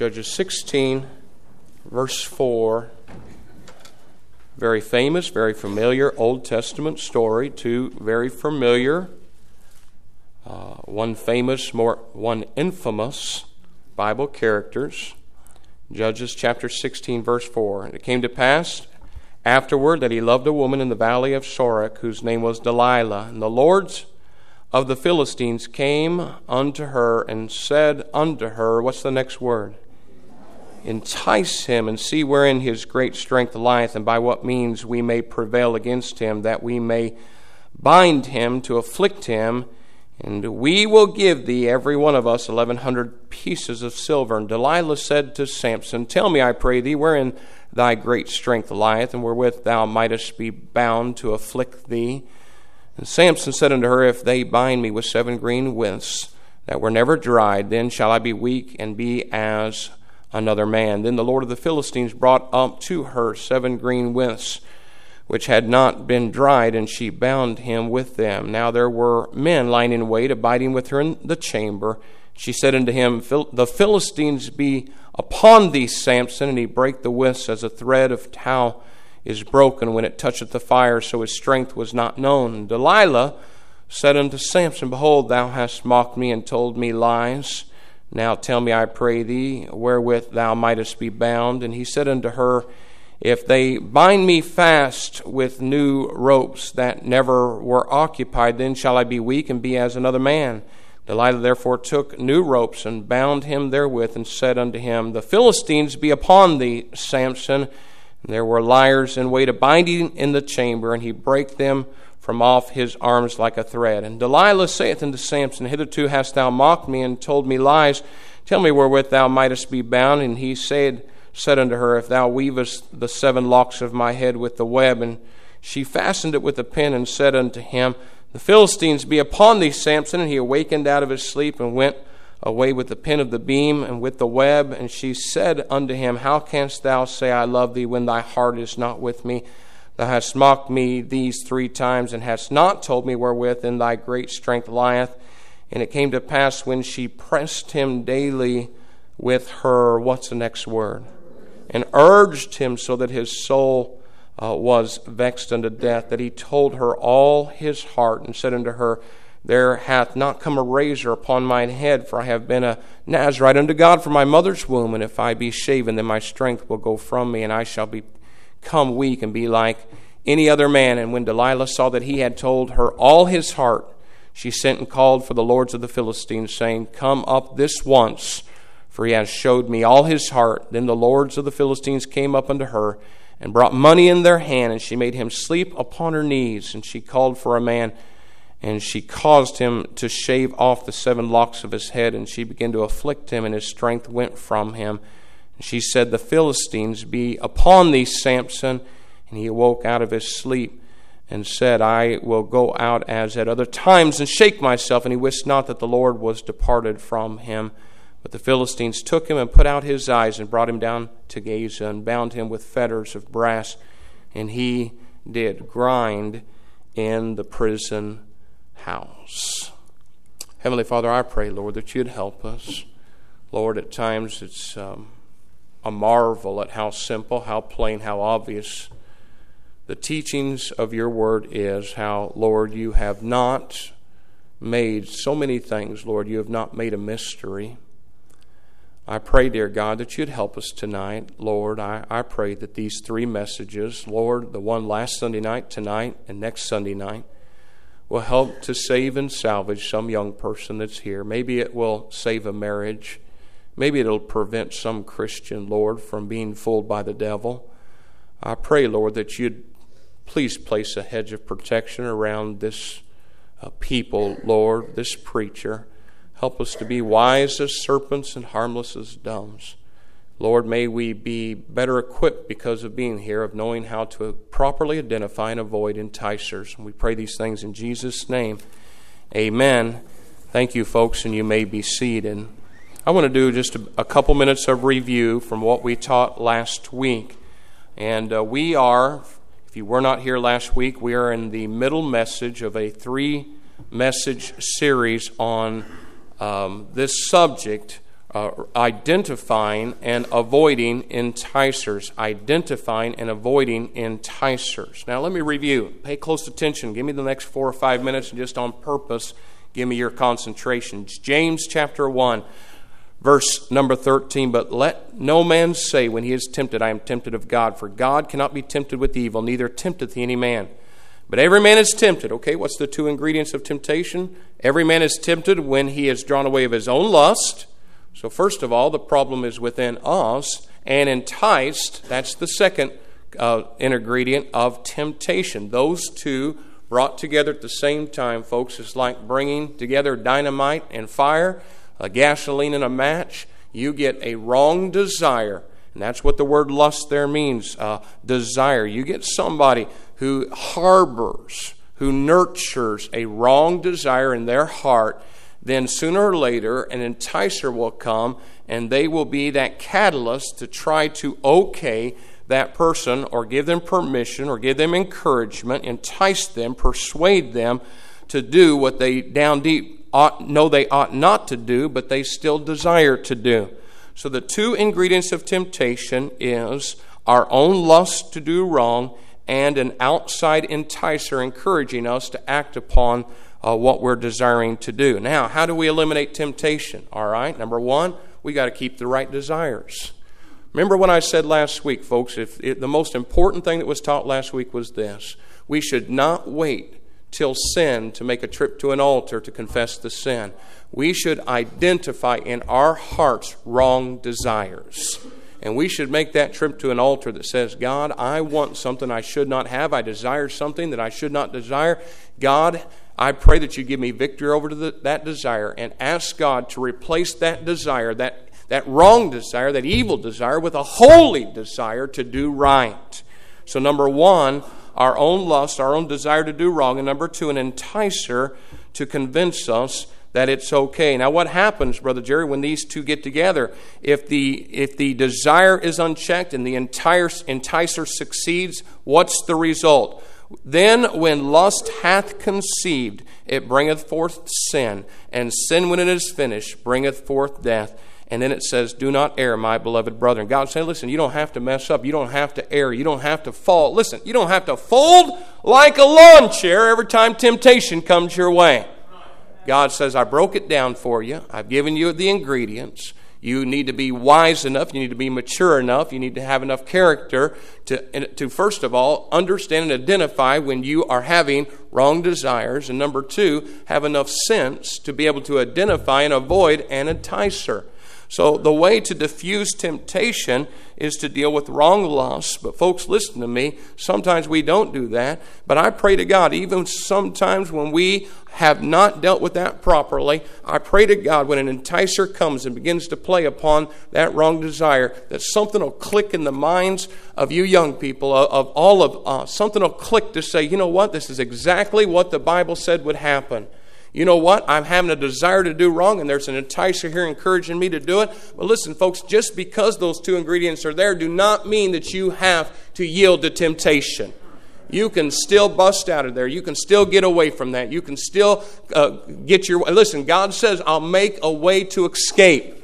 Judges 16, verse 4. Very famous, very familiar Old Testament story. Two very familiar, one famous, one infamous Bible characters. Judges chapter 16, verse 4. And it came to pass afterward that he loved a woman in the valley of Sorek, whose name was Delilah. And the lords of the Philistines came unto her and said unto her, what's the next word? Entice him, and see wherein his great strength lieth, and by what means we may prevail against him, that we may bind him to afflict him, and we will give thee every one of us 1,100 pieces of silver. And Delilah said to Samson, tell me, I pray thee, wherein thy great strength lieth, and wherewith thou mightest be bound to afflict thee. And Samson said unto her, if they bind me with 7 green withs that were never dried, then shall I be weak and be as another man. Then the Lord of the Philistines brought up to her 7 green withs, which had not been dried, and she bound him with them. Now there were men lying in wait, abiding with her in the chamber. She said unto him, the Philistines be upon thee, Samson. And he brake the withs as a thread of tow is broken when it toucheth the fire, so his strength was not known. And Delilah said unto Samson, behold, thou hast mocked me and told me lies. Now tell me, I pray thee, wherewith thou mightest be bound. And he said unto her, if they bind me fast with new ropes that never were occupied, then shall I be weak and be as another man. Delilah therefore took new ropes and bound him therewith, and said unto him, the Philistines be upon thee, Samson. And there were liars in wait abiding in the chamber, and he brake them from off his arms like a thread. And Delilah saith unto Samson, hitherto hast thou mocked me and told me lies. Tell me wherewith thou mightest be bound. And he said unto her, if thou weavest the 7 locks of my head with the web. And she fastened it with a pin, and said unto him, the Philistines be upon thee, Samson. And he awakened out of his sleep, and went away with the pin of the beam and with the web. And she said unto him, how canst thou say, I love thee, when thy heart is not with me? Thou hast mocked me these 3 times, and hast not told me wherewith in thy great strength lieth. And it came to pass, when she pressed him daily with her, what's the next word? And urged him, so that his soul was vexed unto death, that he told her all his heart, and said unto her, there hath not come a razor upon mine head, for I have been a Nazarite unto God from my mother's womb. And if I be shaven, then my strength will go from me, and I shall become weak and be like any other man. And when Delilah saw that he had told her all his heart, she sent and called for the lords of the Philistines, saying, come up this once, for he has showed me all his heart. Then the lords of the Philistines came up unto her, and brought money in their hand, and she made him sleep upon her knees. And she called for a man, and she caused him to shave off the 7 locks of his head, and she began to afflict him, and his strength went from him. And she said, the Philistines be upon thee, Samson. And he awoke out of his sleep, and said, I will go out as at other times, and shake myself. And he wist not that the Lord was departed from him. But the Philistines took him, and put out his eyes, and brought him down to Gaza, and bound him with fetters of brass. And he did grind in the prison house. Heavenly Father, I pray, Lord, that you'd help us. Lord, at times it's a marvel at how simple, how plain, how obvious the teachings of your word is. How, Lord, you have not made so many things, Lord, you have not made a mystery. I pray, dear God, that you'd help us tonight. Lord, I pray that these 3 messages, Lord, the one last Sunday night, tonight, and next Sunday night, will help to save and salvage some young person that's here. Maybe it will save a marriage. Maybe it'll prevent some Christian, Lord, from being fooled by the devil. I pray, Lord, that you'd please place a hedge of protection around this people, Lord, this preacher. Help us to be wise as serpents and harmless as doves. Lord, may we be better equipped because of being here, of knowing how to properly identify and avoid enticers. And we pray these things in Jesus' name. Amen. Thank you, folks, and you may be seated. I want to do just a couple minutes of review from what we taught last week. And we are, if you were not here last week, we are in the middle message of a 3-message series on this subject identifying and avoiding enticers. Identifying and avoiding enticers. Now let me review. Pay close attention. Give me the next 4 or 5 minutes, and just on purpose, give me your concentration. James chapter 1, verse number 13. But let no man say when he is tempted, I am tempted of God. For God cannot be tempted with evil, neither tempteth he any man. But every man is tempted. Okay, what's the 2 ingredients of temptation? Every man is tempted when he is drawn away of his own lust. So first of all, the problem is within us. And enticed, that's the second ingredient of temptation. Those two brought together at the same time, folks, is like bringing together dynamite and fire, a gasoline and a match. You get a wrong desire. And that's what the word lust there means, desire. You get somebody who harbors, who nurtures a wrong desire in their heart, then sooner or later an enticer will come, and they will be that catalyst to try to okay that person or give them permission or give them encouragement, entice them, persuade them to do what they down deep know they ought not to do, but they still desire to do. So the 2 ingredients of temptation is our own lust to do wrong and an outside enticer encouraging us to act upon what we're desiring to do. Now, how do we eliminate temptation? All right, number 1, we got to keep the right desires. Remember what I said last week, folks, the most important thing that was taught last week was this. We should not wait till sin to make a trip to an altar to confess the sin. We should identify in our hearts wrong desires. And we should make that trip to an altar that says, God, I want something I should not have. I desire something that I should not desire. God, I pray that you give me victory over that desire, and ask God to replace that desire, that wrong desire, that evil desire, with a holy desire to do right. So number 1, our own lust, our own desire to do wrong. And number 2, an enticer to convince us that it's okay. Now what happens, Brother Jerry, when these two get together? If the desire is unchecked and the enticer succeeds, what's the result? Then when lust hath conceived, it bringeth forth sin, and sin when it is finished bringeth forth death. And then it says, do not err, my beloved brethren. God said, listen, you don't have to mess up. You don't have to err. You don't have to fall. Listen, you don't have to fold like a lawn chair every time temptation comes your way. God says, I broke it down for you. I've given you the ingredients. You need to be wise enough. You need to be mature enough. You need to have enough character to first of all, understand and identify when you are having wrong desires. And number 2, have enough sense to be able to identify and avoid an enticer. So the way to diffuse temptation is to deal with wrong lusts. But folks, listen to me. Sometimes we don't do that. But I pray to God, even sometimes when we have not dealt with that properly, I pray to God when an enticer comes and begins to play upon that wrong desire, that something will click in the minds of you young people, of all of us. Something will click to say, you know what? This is exactly what the Bible said would happen. You know what? I'm having a desire to do wrong, and there's an enticer here encouraging me to do it. But listen, folks, just because those 2 ingredients are there do not mean that you have to yield to temptation. You can still bust out of there. You can still get away from that. You can still get your... Listen, God says, I'll make a way to escape.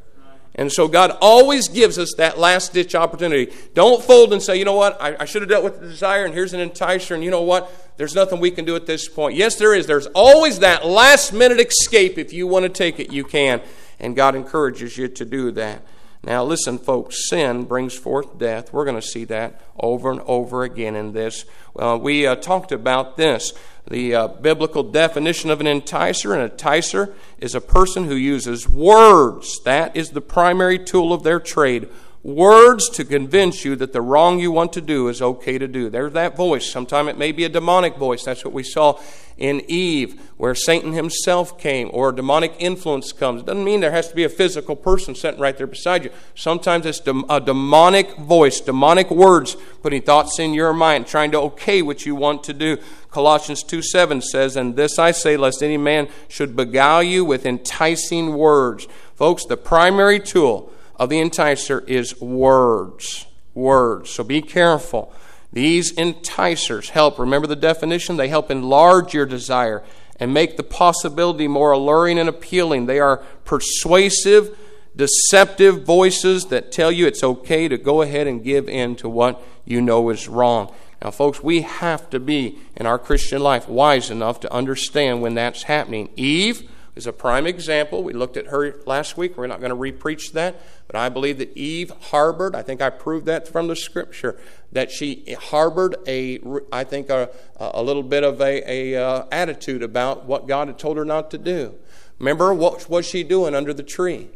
And so God always gives us that last-ditch opportunity. Don't fold and say, you know what, I should have dealt with the desire, and here's an enticer, and you know what, there's nothing we can do at this point. Yes, there is. There's always that last-minute escape. If you want to take it, you can. And God encourages you to do that. Now, listen, folks, sin brings forth death. We're going to see that over and over again in this. We talked about this. The biblical definition of an enticer. An enticer is a person who uses words. That is the primary tool of their trade. Words to convince you that the wrong you want to do is okay to do. There's that voice. Sometimes it may be a demonic voice. That's what we saw in Eve, where Satan himself came, or a demonic influence comes. It doesn't mean there has to be a physical person sitting right there beside you. Sometimes it's a demonic voice, demonic words, putting thoughts in your mind, trying to okay what you want to do. Colossians 2:7 says, and this I say, lest any man should beguile you with enticing words. Folks, the primary tool of the enticer is words. Words. So be careful. These enticers help, remember the definition, they help enlarge your desire and make the possibility more alluring and appealing. They are persuasive, deceptive voices that tell you it's okay to go ahead and give in to what you know is wrong. Now, folks, we have to be, in our Christian life, wise enough to understand when that's happening. Eve is a prime example. We looked at her last week. We're not going to re-preach that. But I believe that Eve harbored, I think I proved that from the Scripture, that she harbored a little bit of a attitude about what God had told her not to do. Remember, what was she doing under the tree?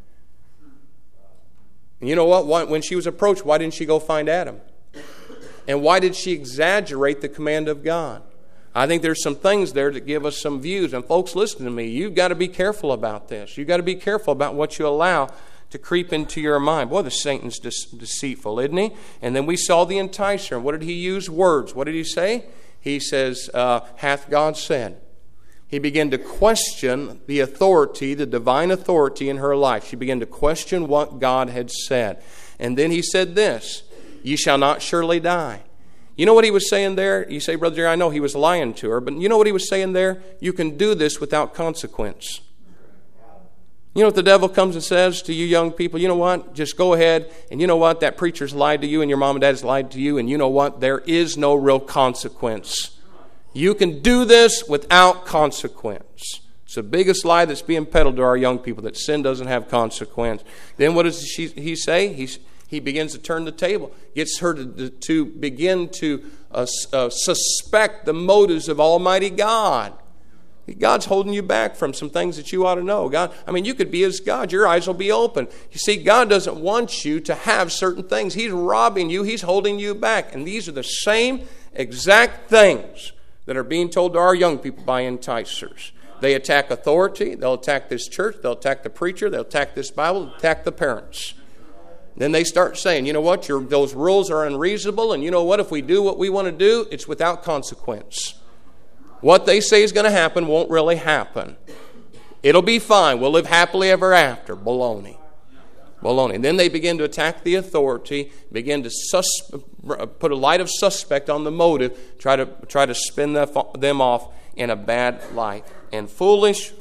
And you know what? When she was approached, why didn't she go find Adam? And why did she exaggerate the command of God? I think there's some things there that give us some views. And folks, listen to me. You've got to be careful about this. You've got to be careful about what you allow to creep into your mind. Boy, the Satan's deceitful, isn't he? And then we saw the enticer. And what did he use? Words. What did he say? He says, hath God said. He began to question the authority, the divine authority in her life. She began to question what God had said. And then he said this, ye shall not surely die. You know what he was saying there? You say, Brother Jerry, I know he was lying to her, but you know what he was saying there? You can do this without consequence. You know what the devil comes and says to you young people? You know what? Just go ahead, and you know what? That preacher's lied to you, and your mom and dad's lied to you, and you know what? There is no real consequence. You can do this without consequence. It's the biggest lie that's being peddled to our young people, that sin doesn't have consequence. Then what does he say? He begins to turn the table, gets her to begin to suspect the motives of Almighty God. God's holding you back from some things that you ought to know. You could be as God. Your eyes will be open. You see, God doesn't want you to have certain things. He's robbing you. He's holding you back. And these are the same exact things that are being told to our young people by enticers. They attack authority. They'll attack this church. They'll attack the preacher. They'll attack this Bible. They'll attack the parents. Then they start saying, you know what, those rules are unreasonable, and you know what, if we do what we want to do, it's without consequence. What they say is going to happen won't really happen. It'll be fine. We'll live happily ever after. Baloney. And then they begin to attack the authority, begin to put a light of suspect on the motive, try to spin them off in a bad light. And foolish,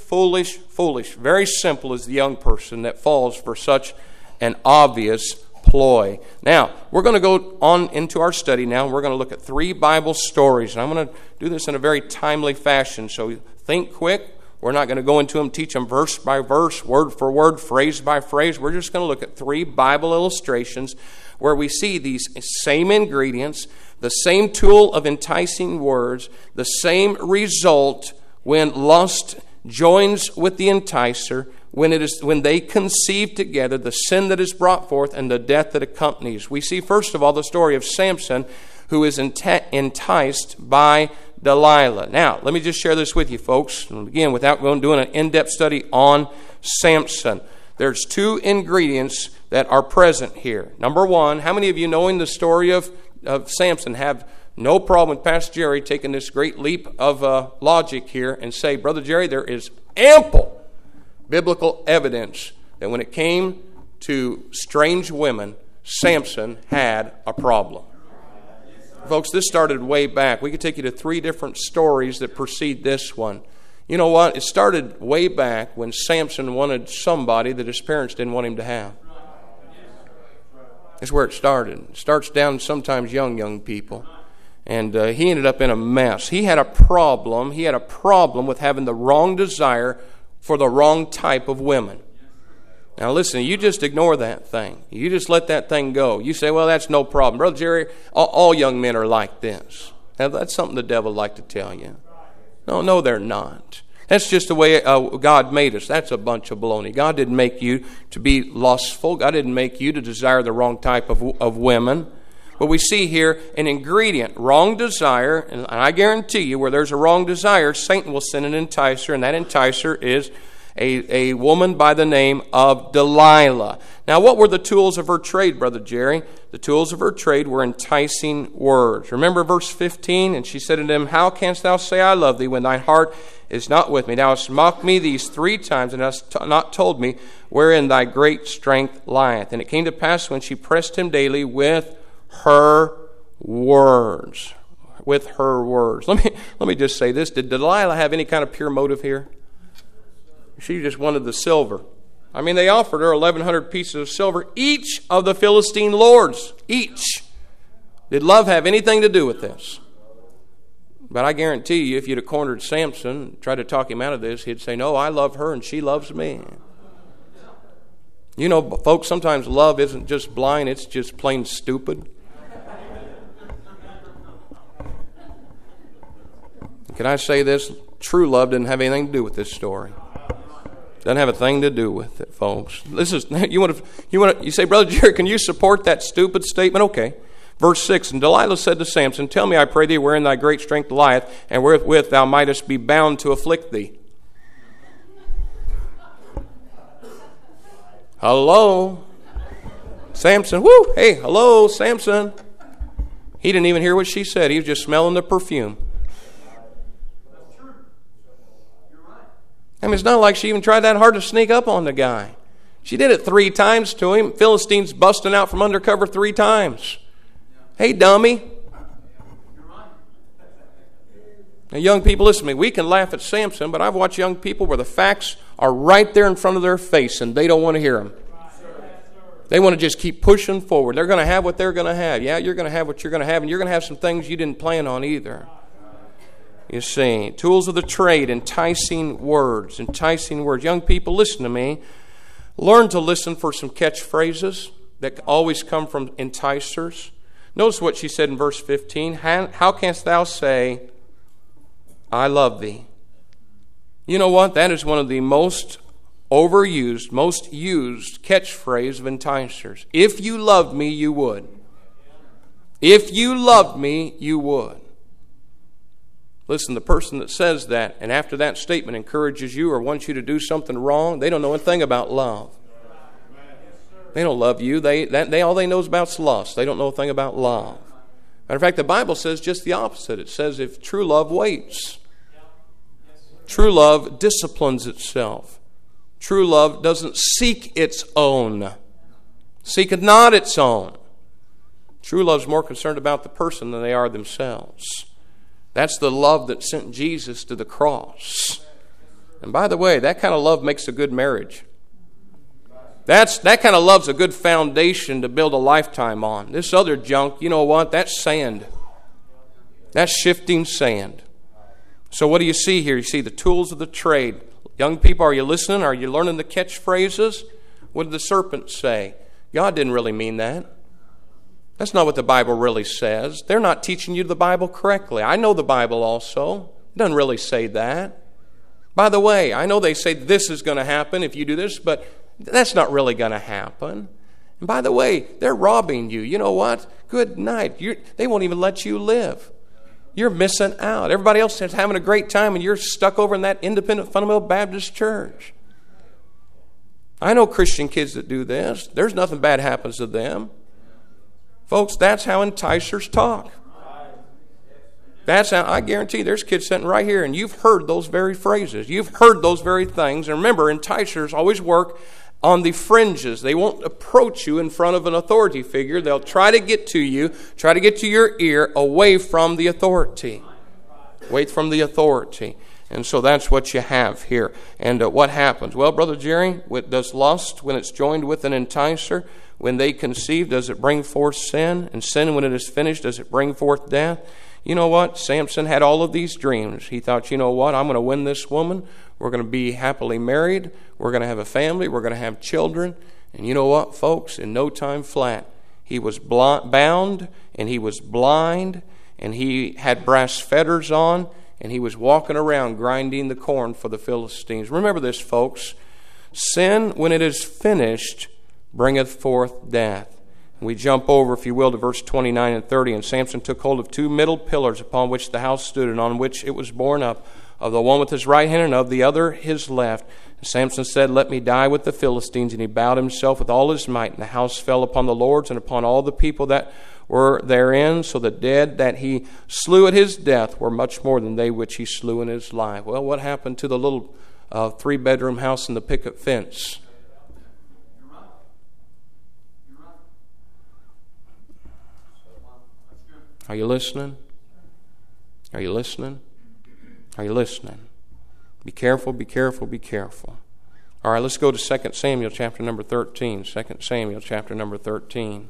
very simple is the young person that falls for such an obvious ploy. Now, we're going to go on into our study now. We're going to look at 3 Bible stories. And I'm going to do this in a very timely fashion. So think quick. We're not going to go into them, teach them verse by verse, word for word, phrase by phrase. We're just going to look at 3 Bible illustrations where we see these same ingredients, the same tool of enticing words, the same result when lust joins with the enticer, when they conceive together, the sin that is brought forth and the death that accompanies. We see, first of all, the story of Samson, who is enticed by Delilah. Now, let me just share this with you, folks. And again, without doing an in-depth study on Samson, there's 2 ingredients that are present here. Number 1, how many of you, knowing the story of Samson, have no problem with Pastor Jerry taking this great leap of logic here and say, Brother Jerry, there is ample biblical evidence that when it came to strange women, Samson had a problem. Folks, this started way back. We could take you to 3 different stories that precede this one. You know what? It started way back when Samson wanted somebody that his parents didn't want him to have. That's where it started. It starts down sometimes young people. And he ended up in a mess. He had a problem. He had a problem with having the wrong desire for the wrong type of women. Now listen, you just ignore that thing. You just let that thing go. You say, well, that's no problem. Brother Jerry, all young men are like this. Now, that's something the devil would like to tell you. No, they're not. That's just the way God made us. That's a bunch of baloney. God didn't make you to be lustful. God didn't make you to desire the wrong type of women. But we see here an ingredient, wrong desire, and I guarantee you where there's a wrong desire, Satan will send an enticer, and that enticer is a woman by the name of Delilah. Now, what were the tools of her trade, Brother Jerry? The tools of her trade were enticing words. Remember verse 15? And she said unto him, how canst thou say, I love thee, when thine heart is not with me? Thou hast mocked me these 3 times, and hast not told me wherein thy great strength lieth. And it came to pass when she pressed him daily with her words. With her words. Let me just say this. Did Delilah have any kind of pure motive here? She just wanted the silver. I mean, they offered her 1,100 pieces of silver, each of the Philistine lords. Each. Did love have anything to do with this? But I guarantee you, if you'd have cornered Samson, tried to talk him out of this, he'd say, no, I love her and she loves me. You know, folks, sometimes love isn't just blind, it's just plain stupid. Can I say this? True love didn't have anything to do with this story. Doesn't have a thing to do with it, folks. This is you say, Brother Jerry, can you support that stupid statement? Okay. Verse 6, and Delilah said to Samson, tell me, I pray thee, wherein thy great strength lieth, and wherewith thou mightest be bound to afflict thee. Hello? Samson, whoo, hey, hello, Samson. He didn't even hear what she said. He was just smelling the perfume. I mean, it's not like she even tried that hard to sneak up on the guy. She did it 3 times to him. Philistines busting out from undercover 3 times. Hey, dummy. Now, young people, listen to me. We can laugh at Samson, but I've watched young people where the facts are right there in front of their face and they don't want to hear them. They want to just keep pushing forward. They're going to have what they're going to have. Yeah, you're going to have what you're going to have, and you're going to have some things you didn't plan on either. You see, tools of the trade, enticing words. Enticing words. Young people, listen to me. Learn to listen for some catchphrases that always come from enticers. Notice what she said in verse 15. How canst thou say, I love thee? You know what? That is one of the most overused, most used catchphrase of enticers. If you loved me, you would. If you loved me, you would. Listen, the person that says that and after that statement encourages you or wants you to do something wrong, they don't know anything about love. They don't love you. All they know is about lust. They don't know a thing about love. Matter of fact, the Bible says just the opposite. It says if true love waits. True love disciplines itself. True love doesn't seek its own. Seeketh not its own. True love is more concerned about the person than they are themselves. That's the love that sent Jesus to the cross. And by the way, that kind of love makes a good marriage. That kind of love's a good foundation to build a lifetime on. This other junk, you know what? That's sand. That's shifting sand. So what do you see here? You see the tools of the trade. Young people, are you listening? Are you learning the catchphrases? What did the serpent say? God didn't really mean that. That's not what the Bible really says. They're not teaching you the Bible correctly. I know the Bible also. It doesn't really say that. By the way, I know they say this is going to happen if you do this, but that's not really going to happen. And by the way, they're robbing you. You know what? Good night. They won't even let you live. You're missing out. Everybody else is having a great time, and you're stuck over in that independent fundamental Baptist church. I know Christian kids that do this. There's nothing bad happens to them. Folks, that's how enticers talk. That's how, I guarantee there's kids sitting right here, and you've heard those very phrases. You've heard those very things. And remember, enticers always work on the fringes. They won't approach you in front of an authority figure. They'll try to get to you, try to get to your ear away from the authority. Away from the authority. And so that's what you have here. And what happens? Well, Brother Jerry, does lust, when it's joined with an enticer, when they conceive, does it bring forth sin? And sin, when it is finished, does it bring forth death? You know what? Samson had all of these dreams. He thought, you know what? I'm going to win this woman. We're going to be happily married. We're going to have a family. We're going to have children. And you know what, folks? In no time flat, he was bound, and he was blind, and he had brass fetters on, and he was walking around grinding the corn for the Philistines. Remember this, folks. Sin, when it is finished, bringeth forth death. We jump over, if you will, to verse 29 and 30. And Samson took hold of 2 middle pillars upon which the house stood, and on which it was borne up, of the one with his right hand and of the other his left. And Samson said, let me die with the Philistines. And he bowed himself with all his might. And the house fell upon the lords and upon all the people that were therein. So the dead that he slew at his death were much more than they which he slew in his life. Well, what happened to the little 3-bedroom house and the picket fence? Are you listening? Are you listening? Are you listening? Be careful, be careful, be careful. All right, let's go to 2 Samuel chapter number 13. 2 Samuel chapter number 13.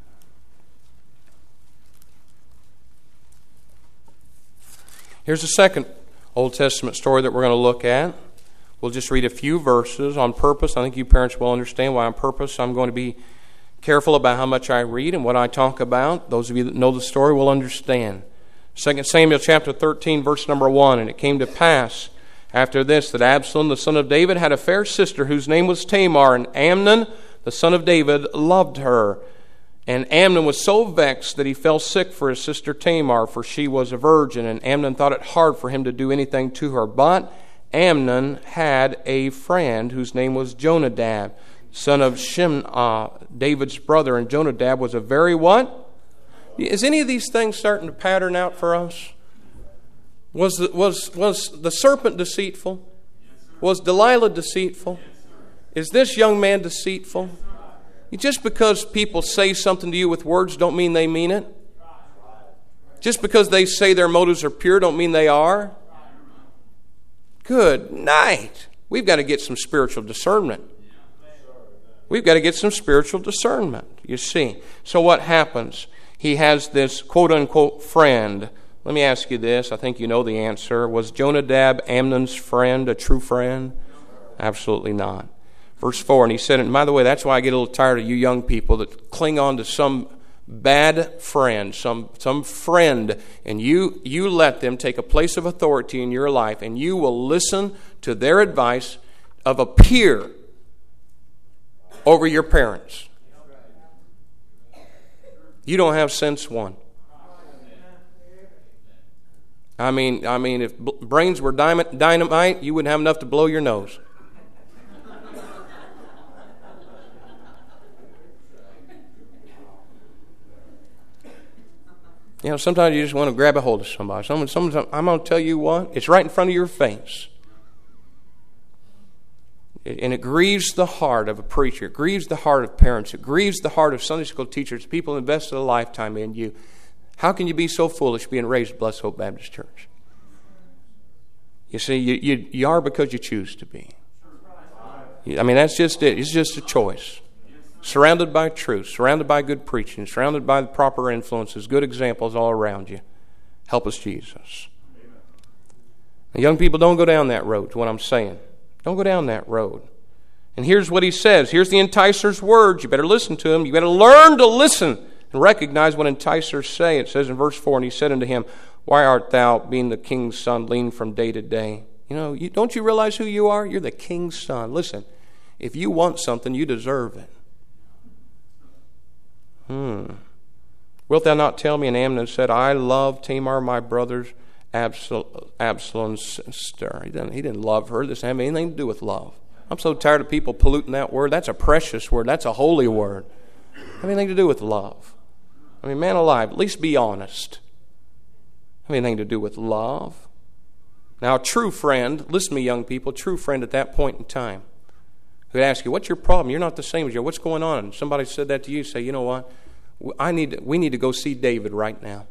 Here's the second Old Testament story that we're going to look at. We'll just read a few verses on purpose. I think you parents will understand why on purpose I'm going to be careful about how much I read and what I talk about. Those of you that know the story will understand. 2 Samuel chapter 13, verse number 1. And it came to pass after this that Absalom, the son of David, had a fair sister whose name was Tamar, and Amnon, the son of David, loved her. And Amnon was so vexed that he fell sick for his sister Tamar, for she was a virgin. And Amnon thought it hard for him to do anything to her. But Amnon had a friend whose name was Jonadab, son of Shim'ah, David's brother. And Jonadab was a very what? Is any of these things starting to pattern out for us? Was the serpent deceitful? Was Delilah deceitful? Is this young man deceitful? Just because people say something to you with words don't mean they mean it. Just because they say their motives are pure don't mean they are. Good night. We've got to get some spiritual discernment. We've got to get some spiritual discernment, you see. So what happens? He has this quote-unquote friend. Let me ask you this. I think you know the answer. Was Jonadab, Amnon's friend, a true friend? Absolutely not. Verse 4, and he said, and by the way, that's why I get a little tired of you young people that cling on to some bad friend, some friend, and you let them take a place of authority in your life, and you will listen to their advice of a peer over your parents. You don't have sense one. I mean, if brains were dynamite, you wouldn't have enough to blow your nose. You know, sometimes you just want to grab a hold of somebody. Sometimes I'm going to tell you what, it's right in front of your face. And it grieves the heart of a preacher. It grieves the heart of parents. It grieves the heart of Sunday school teachers, people invested a lifetime in you. How can you be so foolish being raised at Blessed Hope Baptist Church? You see, you are because you choose to be. I mean, that's just it. It's just a choice. Surrounded by truth, surrounded by good preaching, surrounded by the proper influences, good examples all around you. Help us, Jesus. Now, young people, don't go down that road, is what I'm saying. Don't go down that road. And here's what he says. Here's the enticer's words. You better listen to him. You better learn to listen and recognize what enticers say. It says in verse 4, and he said unto him, why art thou, being the king's son, lean from day to day? You know, don't you realize who you are? You're the king's son. Listen, if you want something, you deserve it. Wilt thou not tell me? And Amnon said, I love Tamar, my brother's Absalom's sister. He didn't love her. This doesn't have anything to do with love. I'm so tired of people polluting that word. That's a precious word. That's a holy word. Have anything to do with love. I mean, man alive, at least be honest. Have anything to do with love. Now, a true friend, listen to me, young people, a true friend at that point in time who'd ask you, what's your problem? You're not the same as you. What's going on? And somebody said that to you, say, you know what? We need to go see David right now.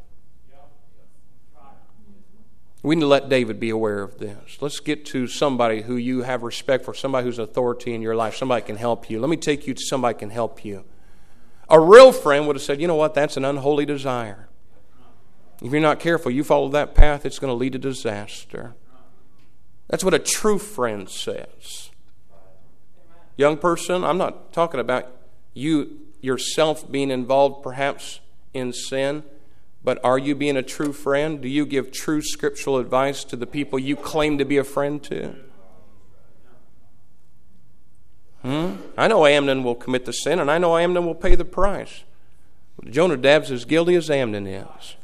We need to let David be aware of this. Let's get to somebody who you have respect for, somebody who's an authority in your life, somebody can help you. Let me take you to somebody who can help you. A real friend would have said, you know what, that's an unholy desire. If you're not careful, you follow that path, it's going to lead to disaster. That's what a true friend says. Young person, I'm not talking about you yourself being involved perhaps in sin, but are you being a true friend? Do you give true scriptural advice to the people you claim to be a friend to? I know Amnon will commit the sin, and I know Amnon will pay the price. Jonadab's as guilty as Amnon is.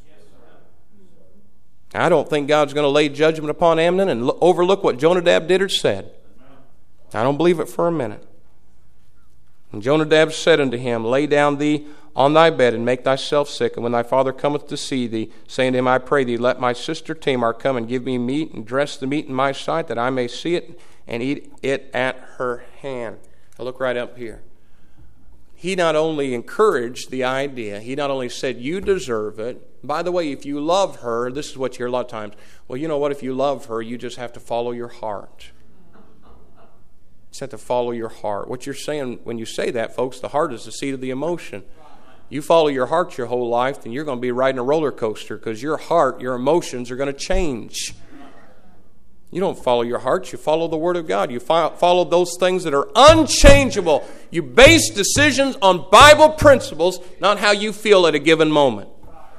I don't think God's going to lay judgment upon Amnon and overlook what Jonadab did or said. I don't believe it for a minute. And Jonadab said unto him, lay down thee on thy bed and make thyself sick. And when thy father cometh to see thee, saying to him, I pray thee, let my sister Tamar come and give me meat and dress the meat in my sight, that I may see it and eat it at her hand. Now look right up here. He not only encouraged the idea, he not only said, you deserve it. By the way, if you love her, this is what you hear a lot of times. Well, you know what? If you love her, you just have to follow your heart. You just have to follow your heart. What you're saying when you say that, folks, the heart is the seat of the emotion. You follow your heart your whole life, then you're going to be riding a roller coaster because your heart, your emotions are going to change. You don't follow your heart, you follow the Word of God. You follow those things that are unchangeable. You base decisions on Bible principles, not how you feel at a given moment.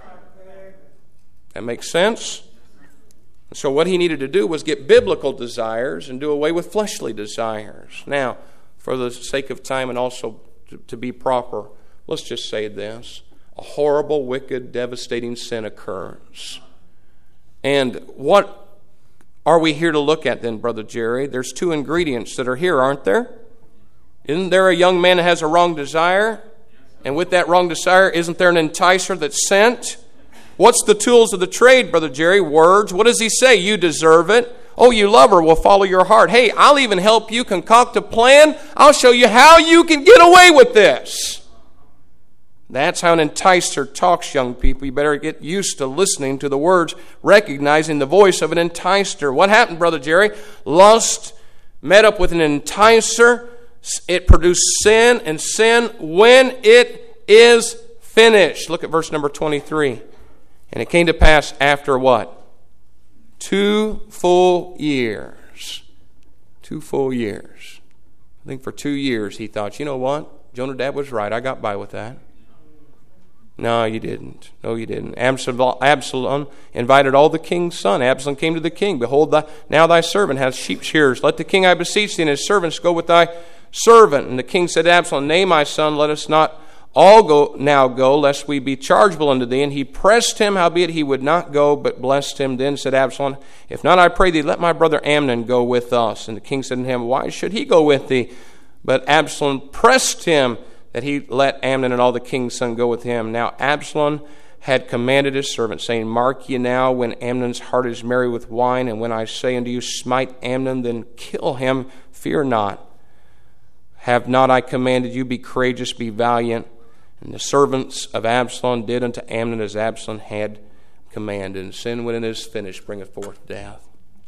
That makes sense? So what he needed to do was get biblical desires and do away with fleshly desires. Now, for the sake of time and also to be proper, let's just say this. A horrible, wicked, devastating sin occurs. And what are we here to look at then, Brother Jerry? There's two ingredients that are here, aren't there? Isn't there a young man that has a wrong desire? And with that wrong desire, isn't there an enticer that's sent? What's the tools of the trade, Brother Jerry? Words. What does he say? You deserve it. Oh, you love her. Well, follow your heart. Hey, I'll even help you concoct a plan. I'll show you how you can get away with this. That's how an enticer talks, young people. You better get used to listening to the words, recognizing the voice of an enticer. What happened, Brother Jerry? Lust met up with an enticer. It produced sin, and sin, when it is finished. Look at verse number 23. And it came to pass after what? 2 full years. 2 full years. I think for 2 years he thought, you know what? Jonadab was right. I got by with that. No, you didn't. No, you didn't. Absalom invited all the king's son. Absalom came to the king. Behold, now thy servant has sheep shearers. Let the king, I beseech thee, and his servants go with thy servant. And the king said to Absalom, Nay, my son, let us not all go, lest we be chargeable unto thee. And he pressed him, howbeit he would not go, but blessed him. Then said Absalom, If not, I pray thee, let my brother Amnon go with us. And the king said to him, Why should he go with thee? But Absalom pressed him, that he let Amnon and all the king's son go with him. Now Absalom had commanded his servant, saying, Mark ye now, when Amnon's heart is merry with wine, and when I say unto you, Smite Amnon, then kill him, fear not. Have not I commanded you, be courageous, be valiant? And the servants of Absalom did unto Amnon as Absalom had commanded. And sin, when it is finished, bringeth forth death.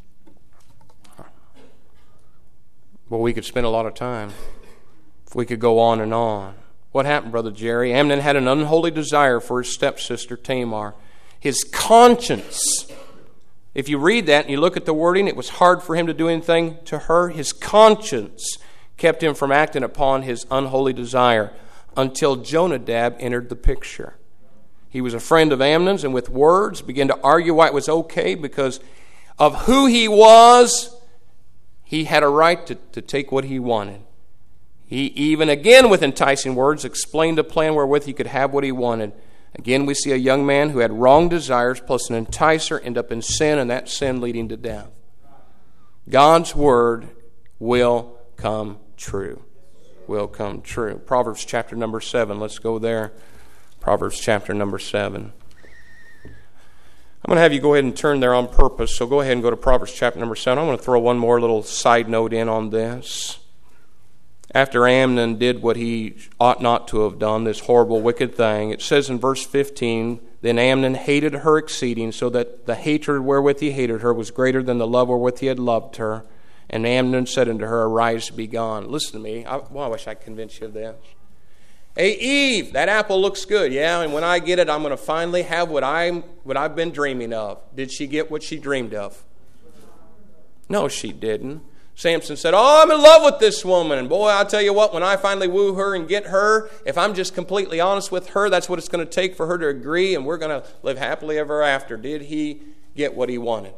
Well, we could spend a lot of time. We could go on and on. What happened, Brother Jerry? Amnon had an unholy desire for his stepsister Tamar. His conscience, if you read that and you look at the wording, it was hard for him to do anything to her. His conscience kept him from acting upon his unholy desire until Jonadab entered the picture. He was a friend of Amnon's, and with words began to argue why it was okay because of who he was. He had a right to take what he wanted. He even, again with enticing words, explained a plan wherewith he could have what he wanted. Again, we see a young man who had wrong desires plus an enticer end up in sin, and that sin leading to death. God's word will come true. Will come true. Proverbs chapter number 7. Let's go there. Proverbs chapter number 7. I'm going to have you go ahead and turn there on purpose, so go ahead and go to Proverbs chapter number 7. I'm going to throw one more little side note in on this. After Amnon did what he ought not to have done, this horrible, wicked thing, it says in verse 15, Then Amnon hated her exceeding, so that the hatred wherewith he hated her was greater than the love wherewith he had loved her. And Amnon said unto her, Arise, be gone. Listen to me. I wish I could convince you of this. Hey, Eve, that apple looks good, yeah? And when I get it, I'm going to finally have what I've been dreaming of. Did she get what she dreamed of? No, she didn't. Samson said, I'm in love with this woman. And boy, I'll tell you what, when I finally woo her and get her, if I'm just completely honest with her, that's what it's going to take for her to agree, and we're going to live happily ever after. Did he get what he wanted?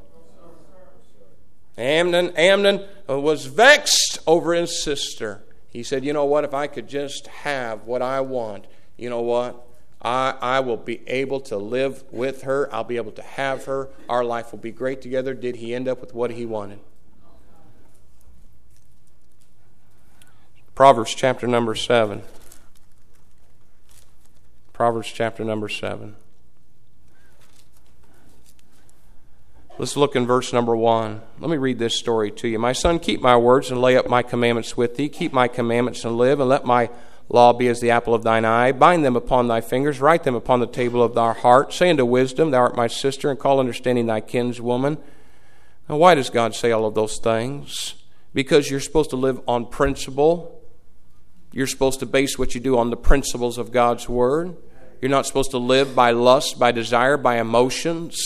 Amnon was vexed over his sister. He said, you know what, if I could just have what I want, you know what, I will be able to live with her. I'll be able to have her. Our life will be great together. Did he end up with what he wanted? Proverbs chapter number 7. Proverbs chapter number 7. Let's look in verse number 1. Let me read this story to you. My son, keep my words and lay up my commandments with thee. Keep my commandments and live, and let my law be as the apple of thine eye. Bind them upon thy fingers, write them upon the table of thy heart. Say unto wisdom, thou art my sister, and call understanding thy kinswoman. Now, why does God say all of those things? because you're supposed to live on principle. You're supposed to base what you do on the principles of God's Word. You're not supposed to live by lust, by desire, by emotions.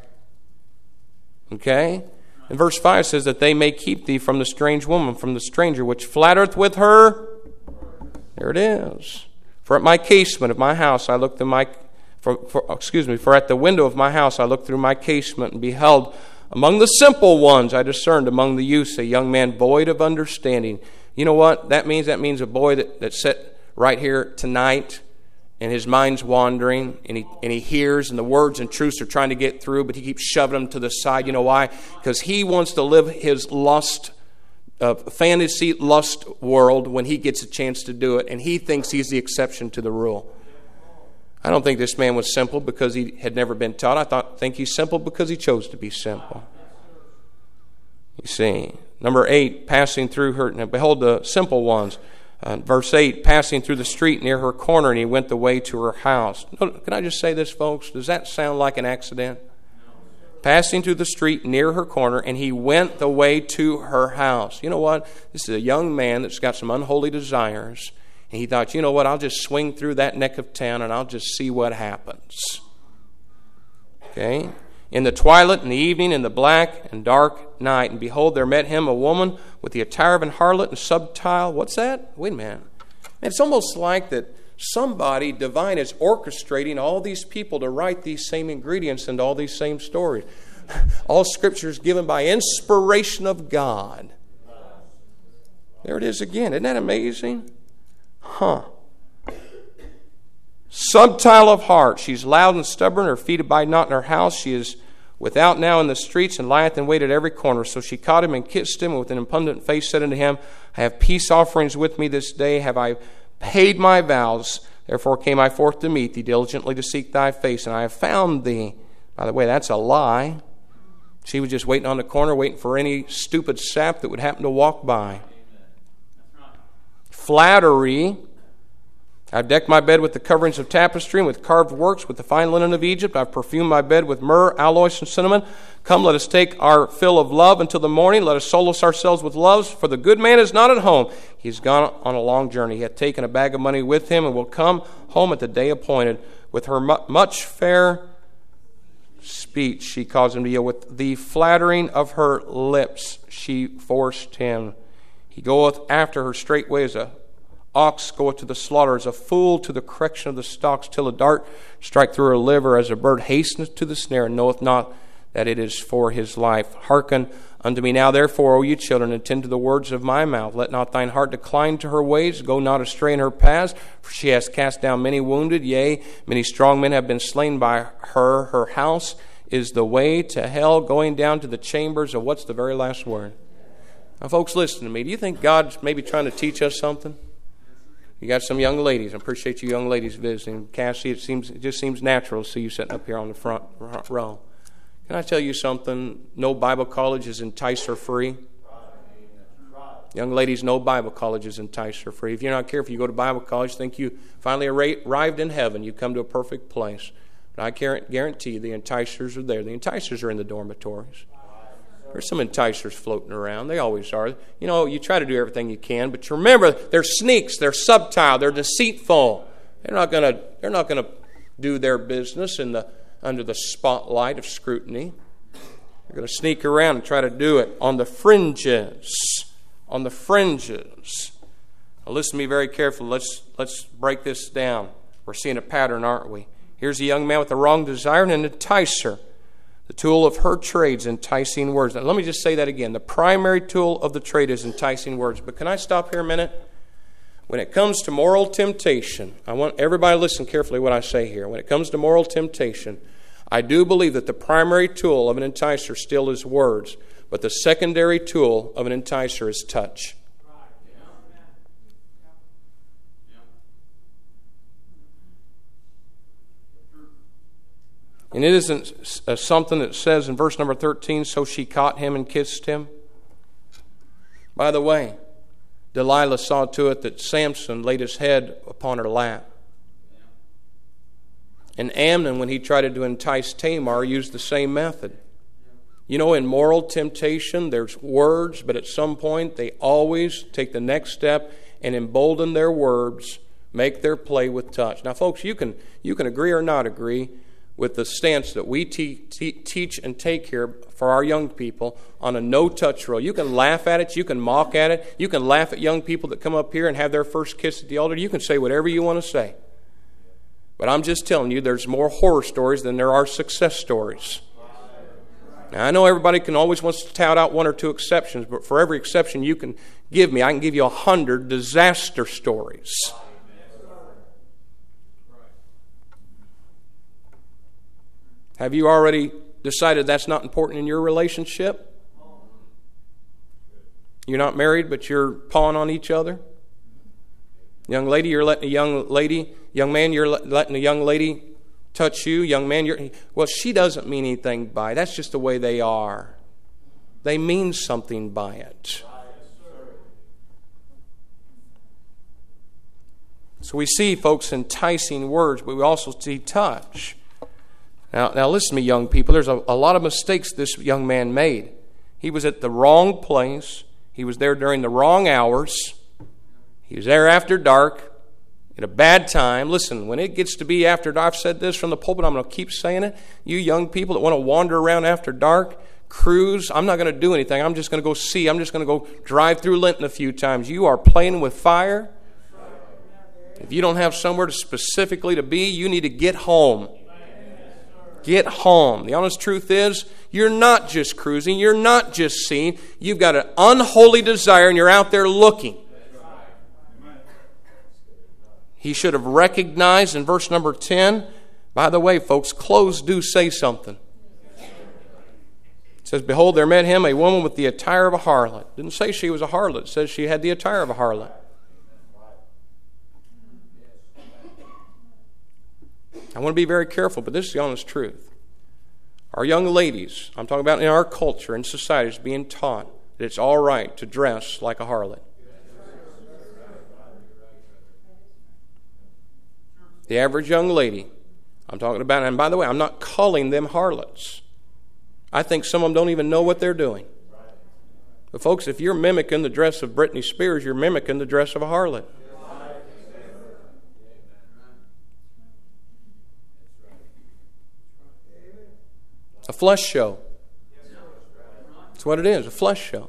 Okay? And verse 5 says that they may keep thee from the strange woman, from the stranger, which flattereth with her. There it is. For at my casement of my house I looked through my... For at the window of my house I looked through my casement and beheld among the simple ones I discerned among the youths a young man void of understanding. You know what that means? That means a boy that's set right here tonight and his mind's wandering and he hears and the words and truths are trying to get through, but he keeps shoving them to the side. You know why? Because he wants to live his fantasy lust world when he gets a chance to do it, and he thinks he's the exception to the rule. I don't think this man was simple because he had never been taught. I think he's simple because he chose to be simple. You see. Number 8, passing through her. Now behold the simple ones. Verse 8, passing through the street near her corner, and he went the way to her house. Can I just say this, folks? Does that sound like an accident? Passing through the street near her corner, and he went the way to her house. You know what? This is a young man that's got some unholy desires. And he thought, you know what, I'll just swing through that neck of town and I'll just see what happens. Okay? In the twilight, in the evening, in the black and dark night, and behold, there met him a woman with the attire of an harlot and subtile. What's that? Wait a minute. It's almost like that somebody divine is orchestrating all these people to write these same ingredients and all these same stories. All Scripture is given by inspiration of God. There it is again. Isn't that amazing? Subtile of heart. She's loud and stubborn. Her feet abide not in her house. She is without now in the streets, and lieth in wait at every corner. So she caught him and kissed him, and with an impudent face said unto him, I have peace offerings with me this day. Have I paid my vows? Therefore came I forth to meet thee, diligently to seek thy face, and I have found thee. By the way, that's a lie. She was just waiting on the corner, waiting for any stupid sap that would happen to walk by. Flattery. I've decked my bed with the coverings of tapestry and with carved works, with the fine linen of Egypt. I've perfumed my bed with myrrh, aloes, and cinnamon. Come, let us take our fill of love until the morning. Let us solace ourselves with loves, for the good man is not at home. He's gone on a long journey. He hath taken a bag of money with him, and will come home at the day appointed. With her much fair speech she caused him to yield. With the flattering of her lips she forced him. He goeth after her straightway as a ox goeth to the slaughter, as a fool to the correction of the stocks, till a dart strike through her liver, as a bird hasteneth to the snare, and knoweth not that it is for his life. Hearken unto me now, therefore, O ye children, attend to the words of my mouth. Let not thine heart decline to her ways, go not astray in her paths, for she has cast down many wounded, yea, many strong men have been slain by her. Her house is the way to hell, going down to the chambers of, what's the very last word? Now, folks, listen to me. Do you think God's maybe trying to teach us something? You got some young ladies. I appreciate you young ladies visiting. Cassie, it just seems natural to see you sitting up here on the front row. Can I tell you something? No Bible college is enticer free. Young ladies, no Bible college is enticer free. If you're not careful, you go to Bible college, think you finally arrived in heaven. You come to a perfect place. But I guarantee you the enticers are there. The enticers are in the dormitories. There's some enticers floating around. They always are. You know, you try to do everything you can, but you remember, they're sneaks, they're subtile, they're deceitful. They're not going to do their business under the spotlight of scrutiny. They're going to sneak around and try to do it on the fringes. On the fringes. Now listen to me very carefully. Let's break this down. We're seeing a pattern, aren't we? Here's a young man with the wrong desire and an enticer. The tool of her trade is enticing words. Now, let me just say that again. The primary tool of the trade is enticing words. But can I stop here a minute? When it comes to moral temptation, I want everybody to listen carefully to what I say here. When it comes to moral temptation, I do believe that the primary tool of an enticer still is words, but the secondary tool of an enticer is touch. And it isn't something that says in verse number 13, so she caught him and kissed him. By the way, Delilah saw to it that Samson laid his head upon her lap. And Amnon, when he tried to entice Tamar, used the same method. You know, in moral temptation, there's words, but at some point they always take the next step and embolden their words, make their play with touch. Now, folks, you can agree or not agree with the stance that we teach and take here for our young people on a no-touch rule. You can laugh at it. You can mock at it. You can laugh at young people that come up here and have their first kiss at the altar. You can say whatever you want to say. But I'm just telling you, there's more horror stories than there are success stories. Now, I know everybody can always wants to tout out one or two exceptions, but for every exception you can give me, I can give you 100 disaster stories. Have you already decided that's not important in your relationship? You're not married, but you're pawing on each other? Young lady, you're letting a young man, you're letting a young lady touch you. Young man, well, she doesn't mean anything by it. That's just the way they are. They mean something by it. So we see, folks, enticing words, but we also see touch. Now listen to me, young people. There's a lot of mistakes this young man made. He was at the wrong place. He was there during the wrong hours. He was there after dark, at a bad time. Listen, when it gets to be after dark, I've said this from the pulpit, I'm going to keep saying it. You young people that want to wander around after dark, cruise, I'm not going to do anything. I'm just going to go see. I'm just going to go drive through Linton a few times. You are playing with fire. If you don't have somewhere specifically to be, you need to get home. Get home. The honest truth is, you're not just cruising. You're not just seeing. You've got an unholy desire and you're out there looking. He should have recognized in verse number 10. By the way, folks, clothes do say something. It says, behold, there met him a woman with the attire of a harlot. It didn't say she was a harlot. It says she had the attire of a harlot. I want to be very careful, but this is the honest truth. Our young ladies, I'm talking about in our culture and society, is being taught that it's all right to dress like a harlot. The average young lady, I'm talking about, and by the way, I'm not calling them harlots. I think some of them don't even know what they're doing. But folks, if you're mimicking the dress of Britney Spears, you're mimicking the dress of a harlot. A flesh show. That's what it is, a flesh show.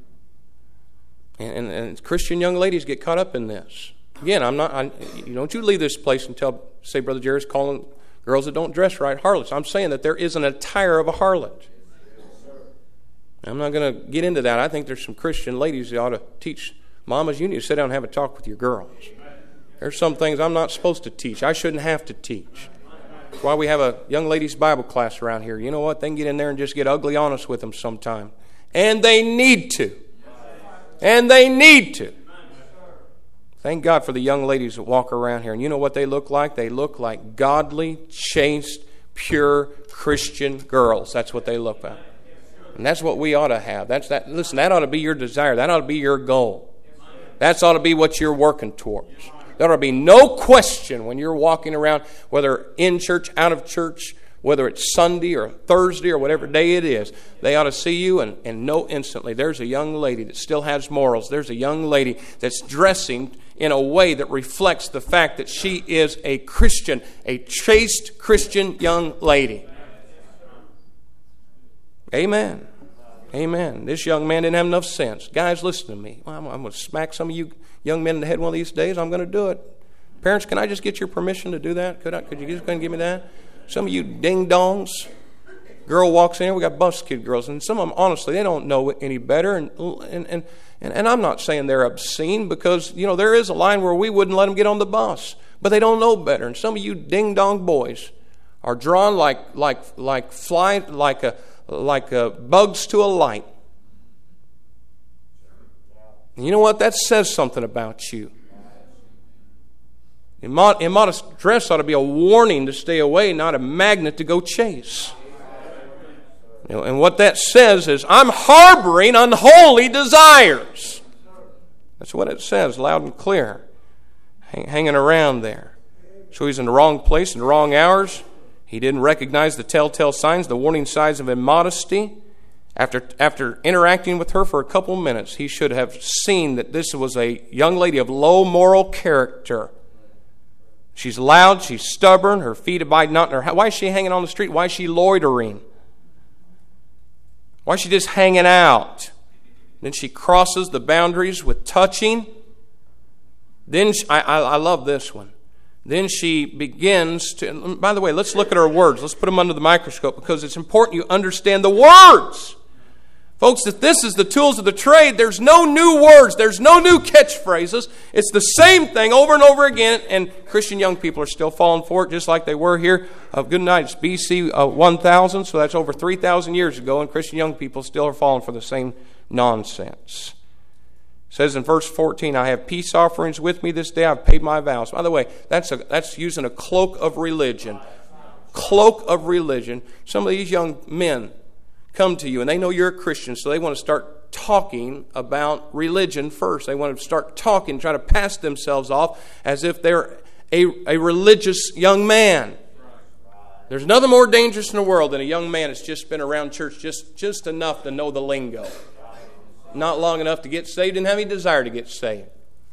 And Christian young ladies get caught up in this. Again, don't you leave this place and say Brother Jerry's calling girls that don't dress right harlots. I'm saying that there is an attire of a harlot. I'm not going to get into that. I think there's some Christian ladies that ought to teach. Mamas, you need to sit down and have a talk with your girls. There's some things I'm not supposed to teach. I shouldn't have to teach. That's why we have a young ladies' Bible class around here. You know what? They can get in there and just get ugly honest with them sometime. And they need to. And they need to. Thank God for the young ladies that walk around here. And you know what they look like? They look like godly, chaste, pure Christian girls. That's what they look like. And that's what we ought to have. Listen, that ought to be your desire. That ought to be your goal. That ought to be what you're working towards. There ought to be no question when you're walking around, whether in church, out of church, whether it's Sunday or Thursday or whatever day it is, they ought to see you and know instantly there's a young lady that still has morals. There's a young lady that's dressing in a way that reflects the fact that she is a Christian, a chaste Christian young lady. Amen. Amen. This young man didn't have enough sense. Guys, listen to me. I'm going to smack some of you young men in the head one of these days. I'm going to do it. Parents, can I just get your permission to do that? Could you just go and give me that? Some of you ding-dongs. Girl walks in here, we got bus kid girls, and some of them, honestly, they don't know any better. And I'm not saying they're obscene because, there is a line where we wouldn't let them get on the bus. But they don't know better. And some of you ding-dong boys are drawn like bugs to a light. And you know what? That says something about you. Immodest dress ought to be a warning to stay away, not a magnet to go chase. And what that says is, I'm harboring unholy desires. That's what it says, loud and clear. Hanging around there. So he's in the wrong place, in the wrong hours. He didn't recognize the telltale signs, the warning signs of immodesty. After interacting with her for a couple of minutes, he should have seen that this was a young lady of low moral character. She's loud, she's stubborn, her feet abide not in her house. Why is she hanging on the street? Why is she loitering? Why is she just hanging out? Then she crosses the boundaries with touching. Then I love this one. Then she begins to, by the way, let's look at her words. Let's put them under the microscope because it's important you understand the words. Folks, if this is the tools of the trade, there's no new words. There's no new catchphrases. It's the same thing over and over again, and Christian young people are still falling for it just like they were here. Good night, it's BC 1000, so that's over 3,000 years ago, and Christian young people still are falling for the same nonsense. It says in verse 14, I have peace offerings with me this day. I've paid my vows. By the way, that's using a cloak of religion. Cloak of religion. Some of these young men come to you and they know you're a Christian, so they want to start talking about religion first. They want to start talking, try to pass themselves off as if they're a religious young man. There's nothing more dangerous in the world than a young man that's just been around church just enough to know the lingo. Not long enough to get saved and have any desire to get saved.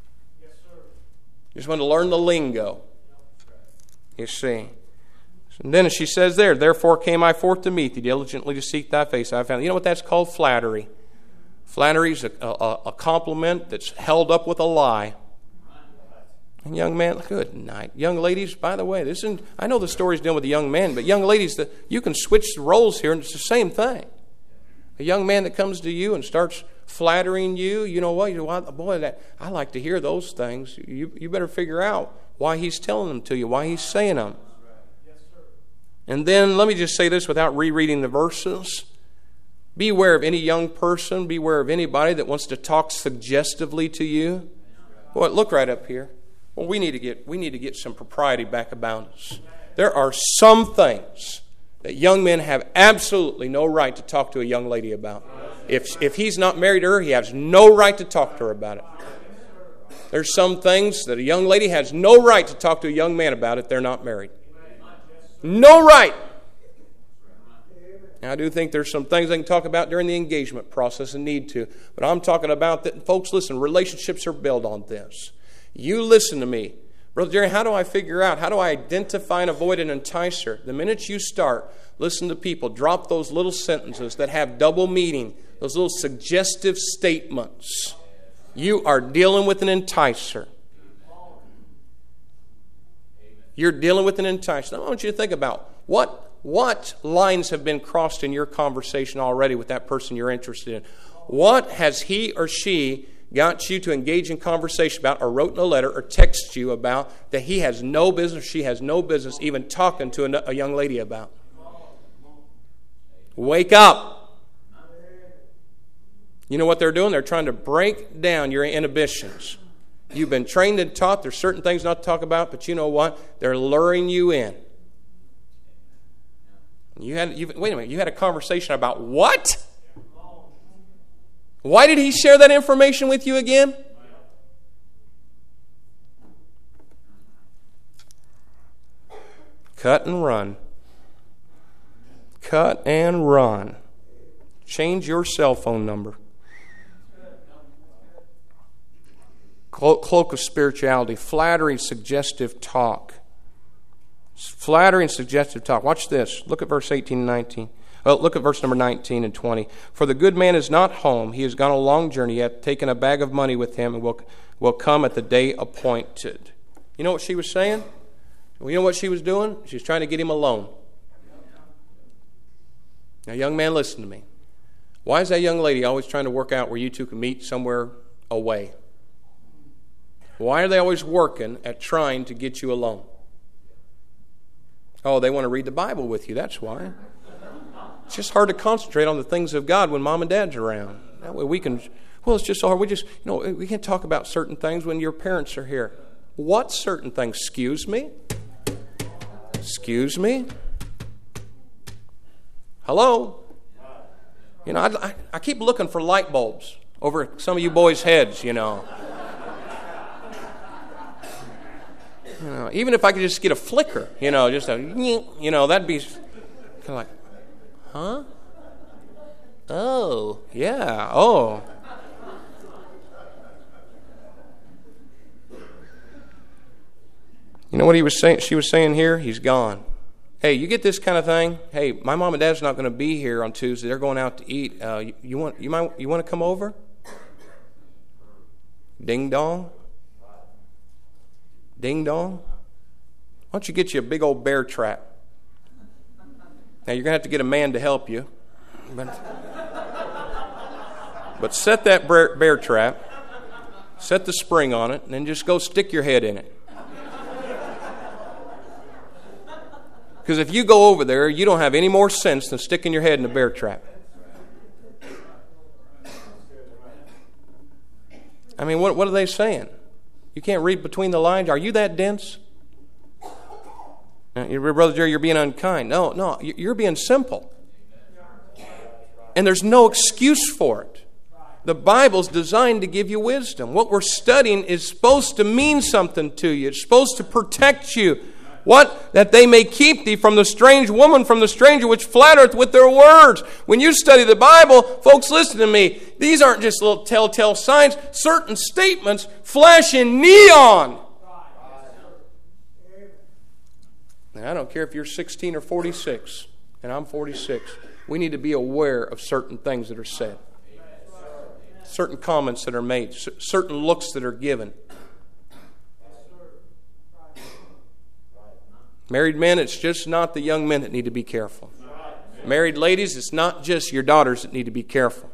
Just want to learn the lingo. You see. And then she says there, therefore came I forth to meet thee, diligently to seek thy face. I found. You know what that's called? Flattery. Flattery is a compliment that's held up with a lie. And young man, good night. Young ladies, by the way, I know the story's dealing with the young man, but young ladies, you can switch the roles here and it's the same thing. A young man that comes to you and starts flattering you, you know what? Boy, I like to hear those things. You better figure out why he's telling them to you, why he's saying them. And then let me just say this without rereading the verses. Beware of any young person, beware of anybody that wants to talk suggestively to you. Boy, look right up here. Well, we need to get some propriety back about us. There are some things that young men have absolutely no right to talk to a young lady about. If he's not married to her, he has no right to talk to her about it. There's some things that a young lady has no right to talk to a young man about if they're not married. No right. Now, I do think there's some things they can talk about during the engagement process and need to. But I'm talking about that. Folks, listen, relationships are built on this. You listen to me. Brother Jerry, how do I figure out? How do I identify and avoid an enticer? The minute you start, listen to people. Drop those little sentences that have double meaning. Those little suggestive statements. You are dealing with an enticer. You're dealing with an enticer. Now, I want you to think about what lines have been crossed in your conversation already with that person you're interested in. What has he or she got you to engage in conversation about, or wrote in a letter, or texted you about that he has no business, she has no business even talking to a young lady about? Wake up. You know what they're doing? They're trying to break down your inhibitions. You've been trained and taught there's certain things not to talk about, but you know what? They're luring you in. Wait a minute, you had a conversation about what? Why did he share that information with you again? Cut and run. Cut and run. Change your cell phone number. Cloak of spirituality, flattering, suggestive talk. Flattering, suggestive talk. Watch this. Look at verse 18 and 19. Look at verse number 19 and 20. For the good man is not home. He has gone a long journey. He hath taken a bag of money with him and will come at the day appointed. You know what she was saying? You know what she was doing? She was trying to get him alone. Now, young man, listen to me. Why is that young lady always trying to work out where you two can meet somewhere away? Why are they always working at trying to get you alone? Oh, they want to read the Bible with you. That's why. It's just hard to concentrate on the things of God when mom and dad's around. That way we can, it's just so hard. We can't talk about certain things when your parents are here. What certain things? Excuse me? Excuse me? Hello? I keep looking for light bulbs over some of you boys' heads, even if I could just get a flicker, that'd be kind of like, huh? Oh, yeah, oh. You know what he was saying? She was saying here? He's gone. Hey, you get this kind of thing? Hey, my mom and dad's not going to be here on Tuesday. They're going out to eat. You want to come over? Ding dong. Ding dong. Why don't you get you a big old bear trap? Now you're going to have to get a man to help you. But set that bear trap. Set the spring on it, and then just go stick your head in it. Because if you go over there, you don't have any more sense than sticking your head in a bear trap. I mean, what are they saying? You can't read between the lines. Are you that dense? Brother Jerry, you're being unkind. No, you're being simple. And there's no excuse for it. The Bible's designed to give you wisdom. What we're studying is supposed to mean something to you. It's supposed to protect you. What? That they may keep thee from the strange woman, from the stranger which flattereth with their words. When you study the Bible, folks, listen to me. These aren't just little telltale signs. Certain statements flash in neon. Now, I don't care if you're 16 or 46, and I'm 46. We need to be aware of certain things that are said. Certain comments that are made. Certain looks that are given. Married men, it's just not the young men that need to be careful. Married ladies, it's not just your daughters that need to be careful.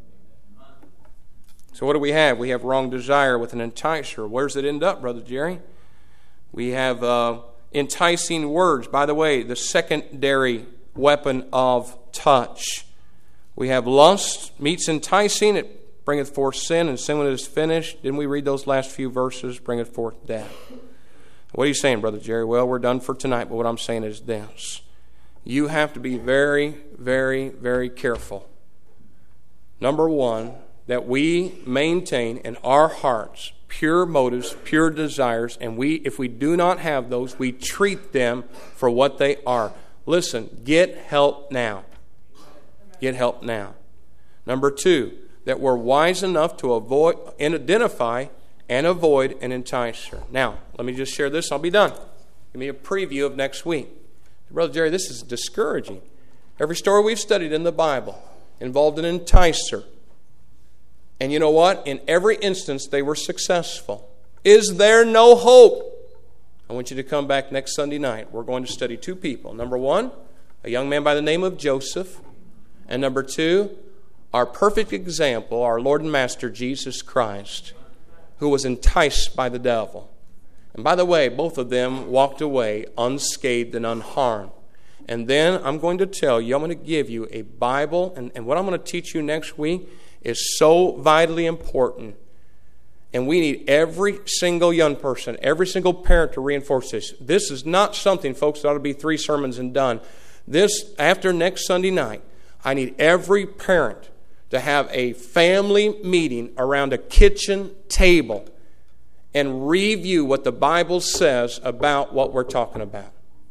So what do we have? We have wrong desire with an enticer. Where does it end up, Brother Jerry? We have enticing words. By the way, the secondary weapon of touch. We have lust, meets enticing, it bringeth forth sin, and sin when it is finished. Didn't we read those last few verses? Bringeth forth death. What are you saying, Brother Jerry? Well, we're done for tonight, but what I'm saying is this. You have to be very, very, very careful. Number one, that we maintain in our hearts pure motives, pure desires, and if we do not have those, we treat them for what they are. Listen, get help now. Get help now. Number two, that we're wise enough to avoid and identify and avoid an enticer. Now, let me just share this. I'll be done. Give me a preview of next week. Brother Jerry, this is discouraging. Every story we've studied in the Bible involved an enticer. And you know what? In every instance, they were successful. Is there no hope? I want you to come back next Sunday night. We're going to study two people. Number one, a young man by the name of Joseph. And number two, our perfect example, our Lord and Master Jesus Christ, who was enticed by the devil. And by the way, both of them walked away unscathed and unharmed. And then I'm going to tell you, I'm going to give you a Bible, and what I'm going to teach you next week is so vitally important. And we need every single young person, every single parent to reinforce this. This is not something, folks, that ought to be 3 sermons and done. This, after next Sunday night, I need every parent to have a family meeting around a kitchen table and review what the Bible says about what we're talking about.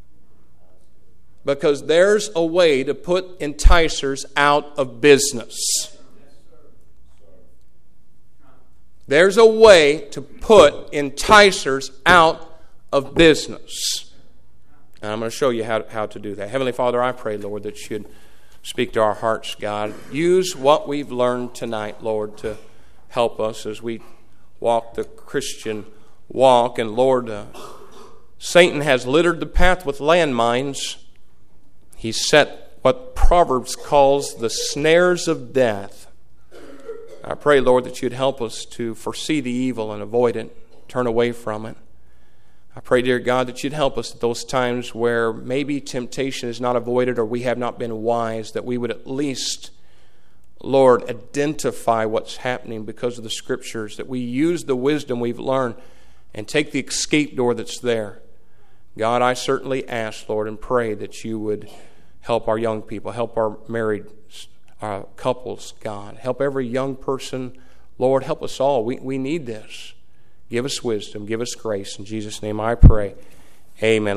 Because there's a way to put enticers out of business. There's a way to put enticers out of business. And I'm going to show you how to do that. Heavenly Father, I pray, Lord, that you'd speak to our hearts, God. Use what we've learned tonight, Lord, to help us as we walk the Christian walk. And Lord, Satan has littered the path with landmines. He's set what Proverbs calls the snares of death. I pray, Lord, that you'd help us to foresee the evil and avoid it, turn away from it. I pray, dear God, that you'd help us at those times where maybe temptation is not avoided or we have not been wise, that we would at least, Lord, identify what's happening because of the Scriptures, that we use the wisdom we've learned and take the escape door that's there. God, I certainly ask, Lord, and pray that you would help our young people, help our married couples, God. Help every young person. Lord, help us all. We need this. Give us wisdom. Give us grace. In Jesus' name I pray. Amen.